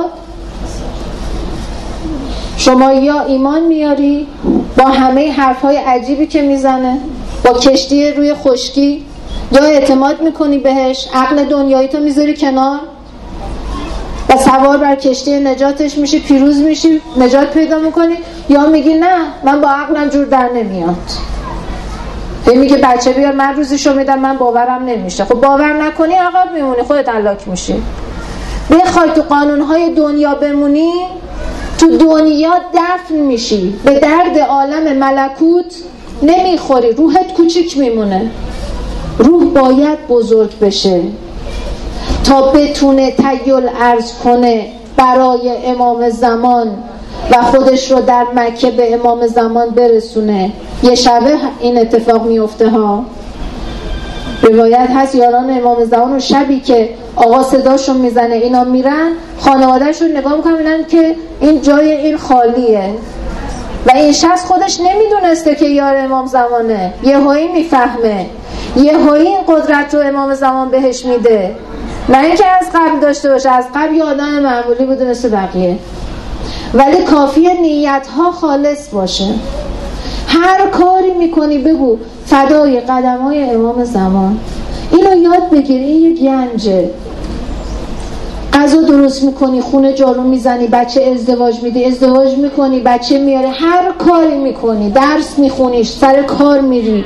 شما یا ایمان میاری با همه حرفهای عجیبی که میزنه، با کشتی روی خشکی، یا اعتماد میکنی بهش، عقل دنیایی تو میذاری کنار و سوار بر کشتی نجاتش میشی، پیروز میشی، نجات پیدا میکنی، یا میگی نه من با عقلم جور در نمیاد. هی میگه بچه بیار من روزشو میدم، من باورم نمیشه. خب باور نکنی عقب میمونی، خودت هلاک میشی. بخوای تو قانونهای دنیا بمونی، تو دنیا دفن میشی، به درد عالم ملکوت نمیخوری، روحت کوچیک میمونه. روح باید بزرگ بشه تا بتونه تیل عرض کنه برای امام زمان و خودش رو در مکه به امام زمان برسونه. یه شبه این اتفاق میفته ها. روایت هست یاران امام زمان و شبی که آقا صداشون میزنه اینا میرن، خانوادهشون نگاه میکنن میبینن که این جای این خالیه و این شخص خودش نمیدونسته که یار امام زمانه. یهویی میفهمه، یهویی این قدرت رو امام زمان بهش میده، نه اینکه از قبل داشته باشه. از قبل یه آدم معمولی بوده مثل بقیه، ولی کافیه نیت ها خالص باشه. هر کاری میکنی بگو فدای قدم های امام زمان. اینو یاد بگیری، این یه گنجه. غذا درست میکنی، خونه جارو میزنی، بچه ازدواج میدی، ازدواج میکنی، بچه میاره، هر کاری میکنی، درس میخونیش، سر کار میری،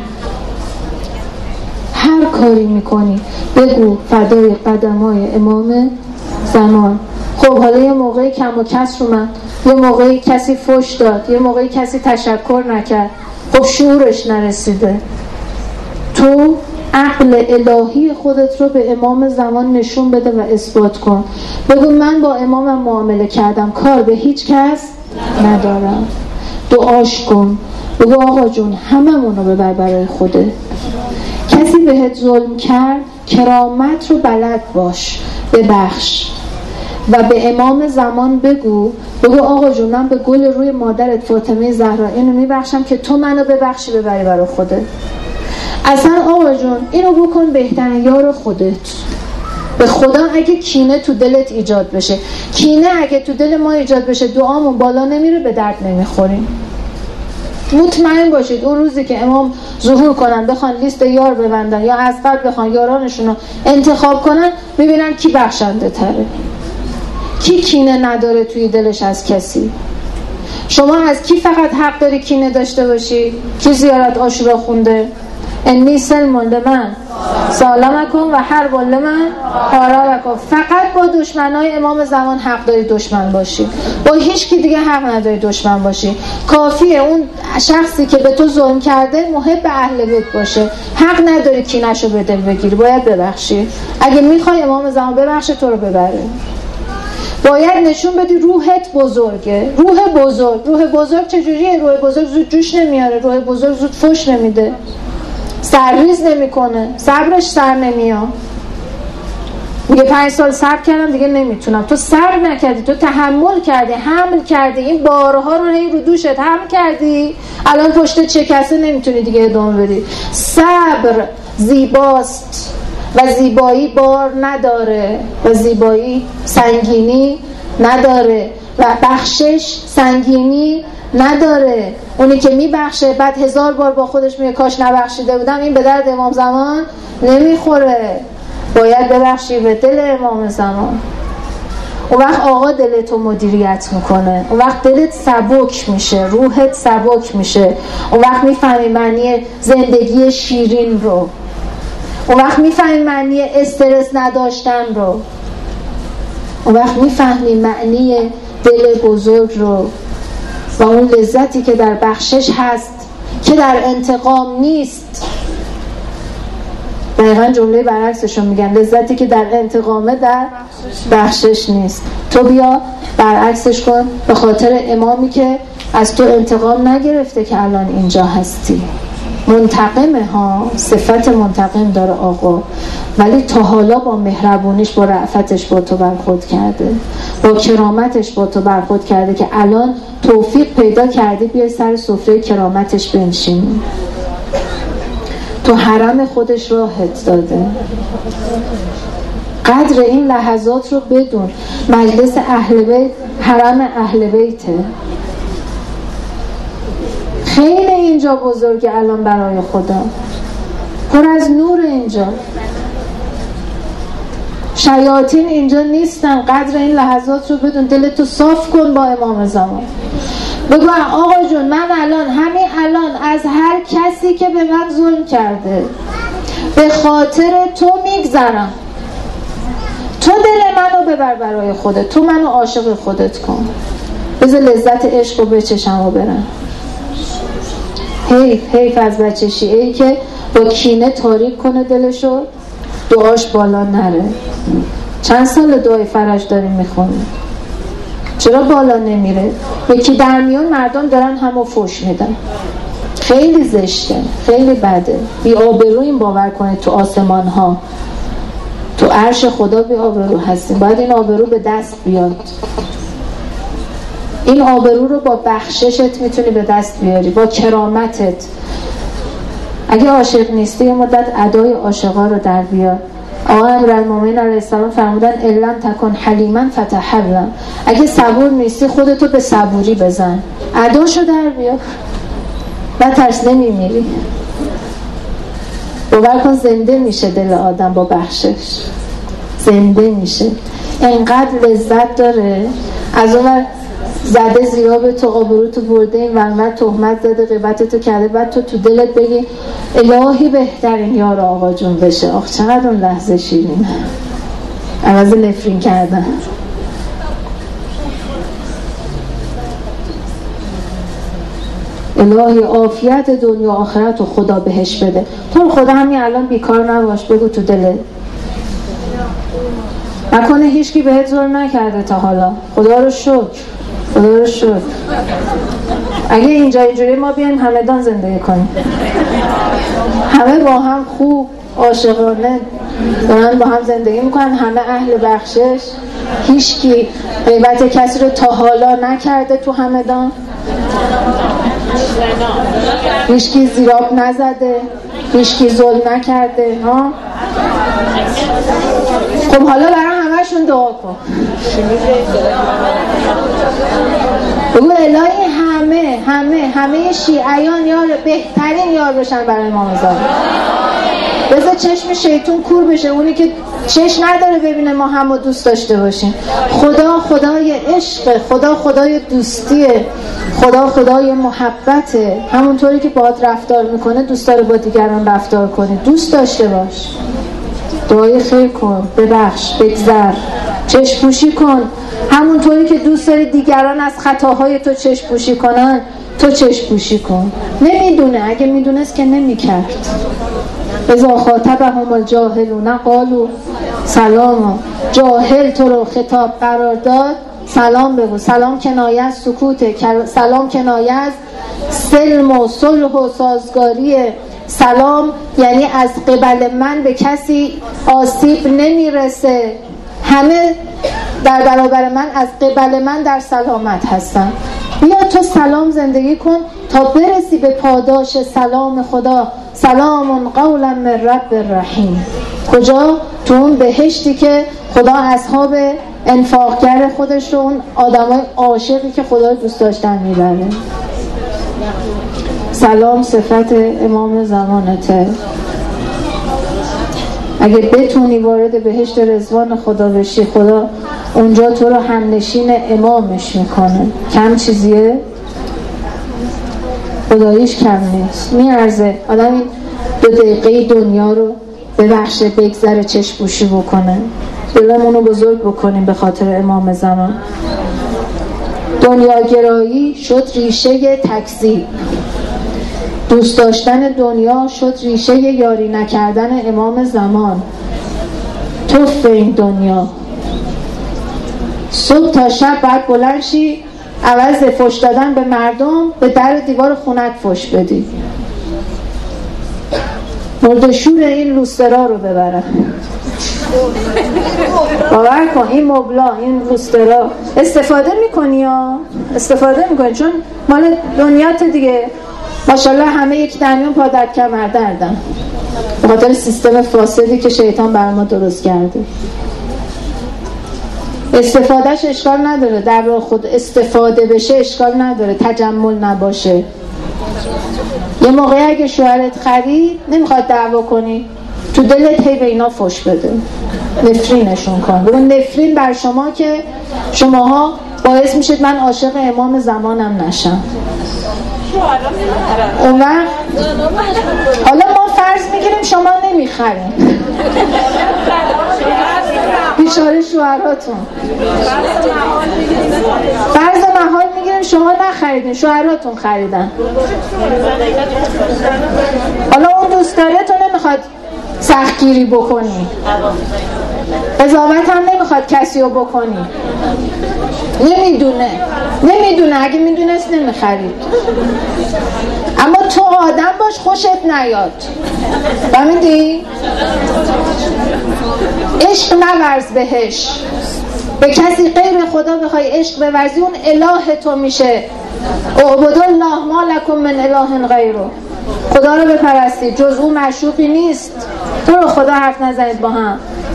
هر کاری میکنی بگو فدای قدمای امام زمان. خب حالا یه موقعی کم و کسر اومد، یه موقعی کسی فحش داد، یه موقعی کسی تشکر نکرد، خب شعورش نرسیده. تو عقل الهی خودت رو به امام زمان نشون بده و اثبات کن. بگو من با امامم معامله کردم، کار به هیچ کس ندارم. دعاش کن، بگو آقا جون هممون رو ببر برای خوده. کسی بهت ظلم کرد، کرامت رو بلد باش، ببخش و به امام زمان بگو بگو آقا جون من به گل روی مادرت فاطمه زهرا اینو میبخشم که تو منو ببخشی ببری برای خودت. اصلا آقا جون اینو بکن بهترین یار خودت. به خدا اگه کینه تو دلت ایجاد بشه، کینه اگه تو دل ما ایجاد بشه، دعامون بالا نمیره، به درد نمیخوریم. مطمئن باشید اون روزی که امام ظهور کنن بخوان لیست یار ببندن یا از قبل بخوان یارانشون رو انتخاب کنن، میبینن کی بخشنده تره، کی کینه نداره توی دلش از کسی. شما از کی فقط حق داری کینه داشته باشی؟ کی زیارت عاشورا خونده؟ انی سلمون لمن سالمکم و حرب لمن حاربکم. فقط با دشمنای امام زمان حق داری دشمن باشی، با هیچ کی دیگه حق نداری دشمن باشی. کافیه اون شخصی که به تو ظلم کرده محب اهل بیت باشه، حق نداری کینه‌شو به دل بگیری، باید ببخشی. اگه میخوای امام زمان ببخشه تو رو ببره، باید نشون بدی روحت بزرگه. روح بزرگ، روح بزرگ چجوریه؟ روح بزرگ زود جوش نمیاره، روح بزرگ زود فحش نمیده، سرریز نمیکنه، صبرش سر نمیاد. میگه پنج سال صبر کردم دیگه نمیتونم. تو صبر نکردی، تو تحمل کردی، حمل کردی، این بارها رو هی رو دوشت حمل کردی، الان پشت شکسته نمیتونی دیگه ادامه بدی. صبر زیباست و زیبایی بار نداره و زیبایی سنگینی نداره و بخشش سنگینی نداره. اونی که میبخشه بعد هزار بار با خودش میگه کاش نبخشیده بودم، این به درد امام زمان نمیخوره. باید ببخشی به دل امام زمان. اون وقت آقا دلتو مدیریت میکنه، اون وقت دلت سبک میشه، روحت سبک میشه، اون وقت میفهمی معنی زندگی شیرین رو، اون وقت میفهمی معنی استرس نداشتن رو، اون وقت میفهمی معنی دل بزرگ رو و اون لذتی که در بخشش هست که در انتقام نیست. دقیقا جمله برعکسش رو میگن، لذتی که در انتقامه در بخشش نیست. تو بیا برعکسش کن، به خاطر امامی که از تو انتقام نگرفته که الان اینجا هستی. منتقمه ها، صفت منتقم داره آقا، ولی تا حالا با مهربونیش، با رأفتش با تو برخورد کرده، با کرامتش با تو برخورد کرده که الان توفیق پیدا کردی بیای سر سفره کرامتش بنشینی. تو حرم خودش راحت داده. قدر این لحظات رو بدون. مجلس اهل بیت حرم اهل بیته، خیلی اینجا بزرگه الان برای خدا، پر از نور اینجا، شیاطین اینجا نیستن. قدر این لحظات رو بدون، دلتو صاف کن با امام زمان. بگو آقا جون من الان همین الان از هر کسی که به من ظلم کرده به خاطر تو میگذرم. تو دل منو ببر برای خودت، تو منو عاشق خودت کن، بذار لذت عشق رو بچشم و برم. حیف حیف از بچه شیعه‌ای که با کینه تاریک کنه دلشو، دعاش بالا نره. چند سال دعای فرج داریم میخونیم، چرا بالا نمیره؟ یکی در میون مردم دارن همو فوش میدن. خیلی زشته، خیلی بده، بی آبرو. این باور کنید تو آسمان ها، تو عرش خدا بی آبرو هستیم. باید این آبرو به دست بیاد. این آبرو رو با بخششت میتونی به دست بیاری، با کرامتت. اگه عاشق نیستی یه مدت ادای عاشقا رو در بیار. آقا امیرالمومنین علیه السلام فرمودن الم تکن حلیما فتحلم. اگه صبور نیستی خودتو به صبوری بزن، اداشو در بیار، بعد ترس نمیمیری. باور کن زنده میشه دل آدم با بخشش، زنده میشه. انقدر لذت داره. از اون زده زیرا تو، آبرو تو برده، این ورمت تهمت زده، غیبت تو کرده، بعد تو تو دلت بگی الهی بهترین یار آقا جون بشه. آخ چقدر اون لحظه شیرین، عوض نفرین کردن. الهی عافیت دنیا آخرت رو خدا بهش بده. تو خدا همین الان بیکار نباش، بگو تو دلت نکنه هیچکی بهت ظلم نکرده تا حالا. خدا رو شکر، خدا رو شکر. اگه اینجا اینجوری ما بیایم همدان زندگی کنیم، همه با هم خوب عاشقانه دارن با هم زندگی میکنن، همه اهل بخشش، هیچکی غیبت کسی رو تا حالا نکرده تو همدان، هیچکی زیراب نزده، هیچکی ظلم نکرده. ها خب حالا برای همه‌شون دعا کن. بگو الهی همه همه همه شیعیان یار بهترین یار بشن برای امام زمان. بذار چشم شیطون کور بشه، اونی که چشم نداره ببینه ما همو دوست داشته باشیم. خدا خدای عشق، خدا خدای دوستیه، خدا خدای محبته. همونطوری که باهات رفتار میکنه دوست داره با دیگران رفتار کنی. دوست داشته باش، دعای خیر کن، ببخش، بگذر، چشم پوشی کن. همونطوری که دوست داری دیگران از خطاهای تو چشم پوشی کنن، تو چشم پوشی کن. نمیدونه، اگه میدونست که نمیکرد. اذا خاطبهم الجاهلون قالوا سلاما. جاهل تو رو خطاب قرار داد، سلام بگو. سلام کنایه از سکوته، سلام کنایه از سلم و صلح و سازگاریه. سلام یعنی از قبل من به کسی آسیب نمیرسه، همه در برابر من از قبل من در سلامت هستن. بیا تو سلام زندگی کن تا برسی به پاداش سلام خدا. سلام قولا من رب الرحیم. کجا؟ تو اون بهشتی که خدا اصحاب انفاقگر خودش رو، اون آدمای عاشقی که خدا دوست داشتن میبره. سلام صفت امام زمانته. اگه بتونی وارد بهشت رضوان خدا بشی، خدا اونجا تو رو همنشین امامش میکنه. کم چیزیه؟ خداییش کم نیست، میارزه آدم این دو دقیقه دنیا رو ببخشه، بگذره، چشم پوشی بکنه، دلمونو بزرگ بکنیم به خاطر امام زمان. دنیاگرایی شد ریشه تکذیب، دوست داشتن دنیا شد ریشه یاری نکردن امام زمان. توف به این دنیا. صبح تا شب بعد بلند شی، عوض فوش دادن به مردم به در دیوار خونت فوش بدی. مرد شور این روسترا رو ببرن. باور کن این مبلا، این روسترا استفاده میکنی یا استفاده میکنی، چون مال دنیات دیگه. ماشاءالله همه یک درمیون پا در کمر دردن به خاطر سیستم فاسدی که شیطان بر ما درست کرده. استفادهش اشکال نداره، در راه خود استفاده بشه اشکال نداره، تجمل نباشه. یه موقعی اگه شوهرت خرید نمیخواد دعوا کنی، تو دلت هی به اینا فوش بده، نفرینشون کن. بگو نفرین بر شما که شماها باعث میشید من عاشق امام زمانم نشم. اون وقت حالا ما فرض میگیریم شما نمیخرین بیچاره شوهراتون، فرض محال میگیریم شما نخریدین شوهراتون خریدن. حالا اون دوست داره تو نمیخواد سختگیری بکنی، قضاوت هم نمیخواد کسی رو بکنی، نمیدونه نمیدونه اگه میدونست نمیخرید. اما تو آدم باش خوشت نیاد، فهمیدی؟ عشق نورز بهش، به کسی غیر خدا بخوای عشق بورزی اون اله تو میشه. اعبدوا الله ما لکم من اله غیره، خدا رو بپرستید جز او معشوقی نیست. تو رو خدا حرف نزنید با هم.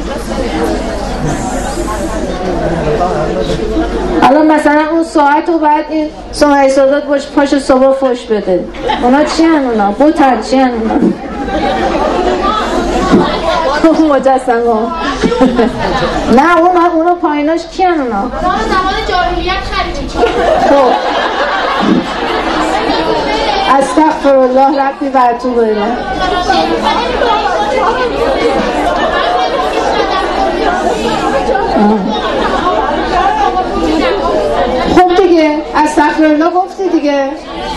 الان مثلا اون ساعت رو باید این سمعی سادات باش پاش صبح فوش بده. اونا چی هن اونا؟ بوتن چی هن اونا؟ مجسمه نه اونا اونا پاییناش کی هن اونا؟ ما زمان جاهلیت خریدیم. خب استغفرالله ربی و اتوب الیه. خب دیگه استغفرالله گفتی دیگه.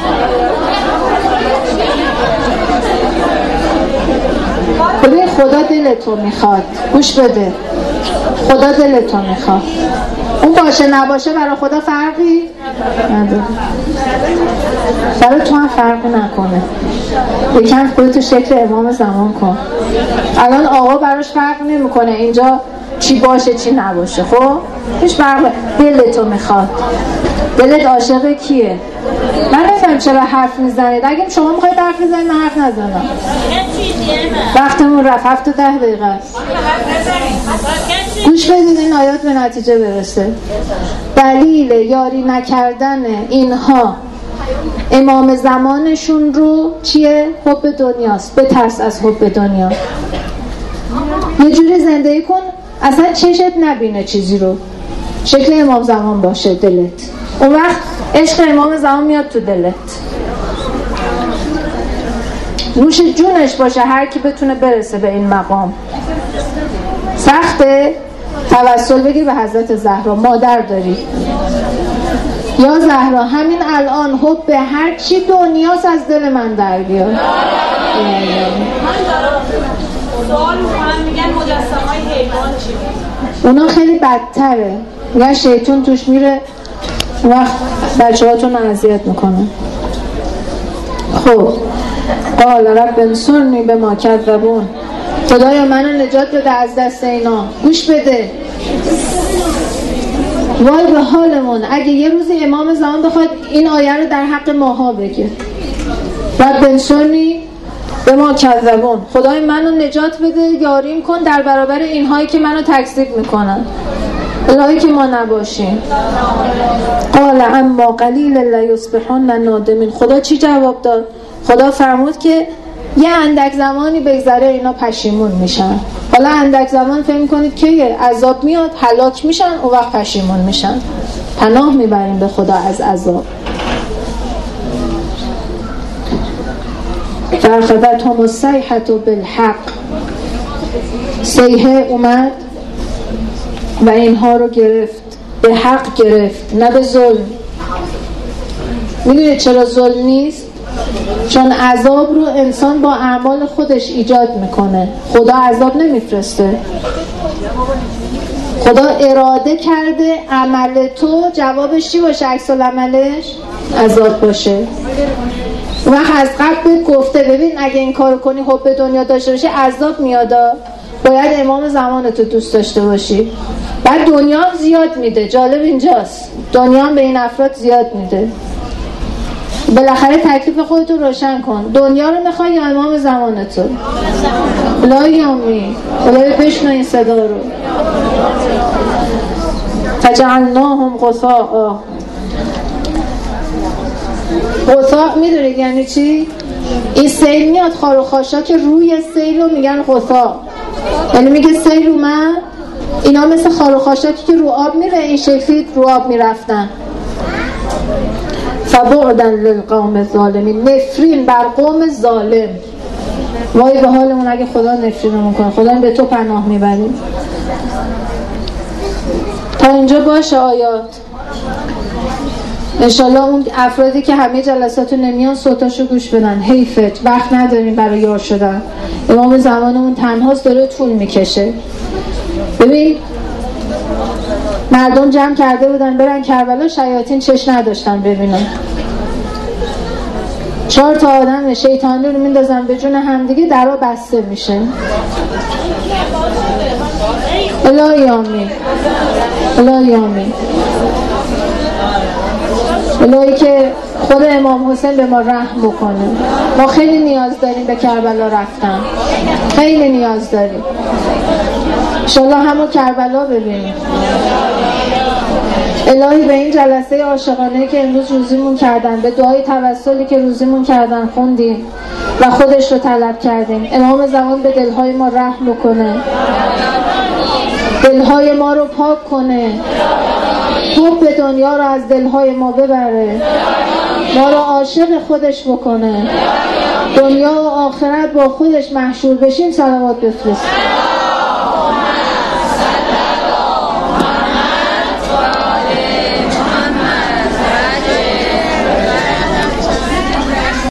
ببین خدا دلتو میخواد، گوش بده، خدا دلتو میخواد. اون باشه نباشه برای خدا فرقی نداره، برای تو هم فرقی نکنه. یکم خودتو شکل امام زمان کن. الان آقا براش فرق نمیکنه اینجا چی باشه چی نباشه، خب هیچ فرق. دلتو میخواد، دلت عاشق کیه؟ من نمیدونم چرا حرف میزنید. اگه شما میخواید حرف میزنید من حرف نزنم، وقتمون رفت. هفت تا ده دقیقه است. گوش بدید این آیات به نتیجه برسه. دلیل یاری نکردن اینها امام زمانشون رو چیه؟ حب دنیاست. بترس از حب دنیا، یه جوری زندگی کن اصلا چشت نبینه چیزی رو، شکل امام زمان باشه دلت. اون وقت عشق امام زمان میاد تو دلت، نوش جونش باشه هر کی بتونه برسه به این مقام. سخته توسل بگیر به حضرت زهرا. مادر داری یا زهرا همین الان حب به هر چی دنیاست از دل من در بیار. سوال میکنن میگن مجسمه‌های حیوان چی؟ اونا خیلی بدتره، میگن شیطون توش میره وقت بچه هاتون اذیت میکنه. خب قال رب انصرنی بما کذبون، خدایا منو نجات بده از دست اینا. گوش بده، وای به حالمون اگه یه روزی امام زمان بخواد این آیه رو در حق ماها بگه. رب انصرنی بما کذبون، خدای منو نجات بده، یاریم کن در برابر اینهایی که منو تکذیب میکنن، الهی که ما نباشیم. قال اما قلیل لیصبحن نادمین، خدا چی جواب داد؟ خدا فرمود که یه اندک زمانی بگذره اینا پشیمون میشن. حالا اندک زمان فهم کنید که عذاب میاد هلاک میشن، اون وقت پشیمون میشن. پناه میبریم به خدا از عذاب. فاخذتهم الصیحة بالحق، صیحه اومد و اینها رو گرفت، به حق گرفت، نه به ظلم. میدونید چرا ظلم نیست؟ چون عذاب رو انسان با اعمال خودش ایجاد میکنه، خدا عذاب نمیفرسته. خدا اراده کرده عمل تو جوابش چی باشه؟ عکس العملش عذاب باشه. وقت از قبل گفته ببین اگه این کارو کنی حب دنیا داشته باشی عذاب میادا، باید امام زمان تو دوست داشته باشی. بعد دنیا هم زیاد میده. جالب اینجاست، دنیا هم به این افراد زیاد میده. بالاخره تکلیف خودتو روشن کن، دنیا رو میخوای یا امام زمان تو؟ لا یامی خدای بشنو این صدا رو. فجعلناهم غثاء. غثاء میدونید یعنی چی؟ این سیل میاد خار و خاشاک روی سیل رو میگن غثاء. یعنی میگه سیل اومد، اینا مثل خار و خاشاکی که رو آب میره این شکلی رو آب میرفتن. فبعدا للقوم الظالمین، نفرین بر قوم ظالم. وای به حالمون اگه خدا نفرینمون کنه. خدا به تو پناه میبریم. تا اینجا باشه آیات. انشالله اون افرادی که همه جلساتو نمیان صوتاشو گوش بدن. حیفت وقت نداریم برای یار شدن. امام زمانمون تنهاست، داره طول میکشه. ببین مردم جمع کرده بودن برن کربلا، شیاطین چش نداشتن ببینن. چهار تا آدم شیطانی رو میندازن به جون همدیگه، درها بسته میشه. الهی آمین، الهی آمین. الهی که خود امام حسین به ما رحم بکنه. ما خیلی نیاز داریم به کربلا رفتن، خیلی نیاز داریم. انشالله همون کربلا ببینیم. الهی به این جلسه عاشقانه که امروز روزیمون کردن، به دعای توسلی که روزیمون کردن خوندیم و خودش رو طلب کردیم، امام زمان به دلهای ما رحم بکنه، دلهای ما رو پاک کنه، حب دنیا رو از دلهای ما ببره، ما رو عاشق خودش بکنه، دنیا و آخرت با خودش محشور بشیم. صلوات بفرست.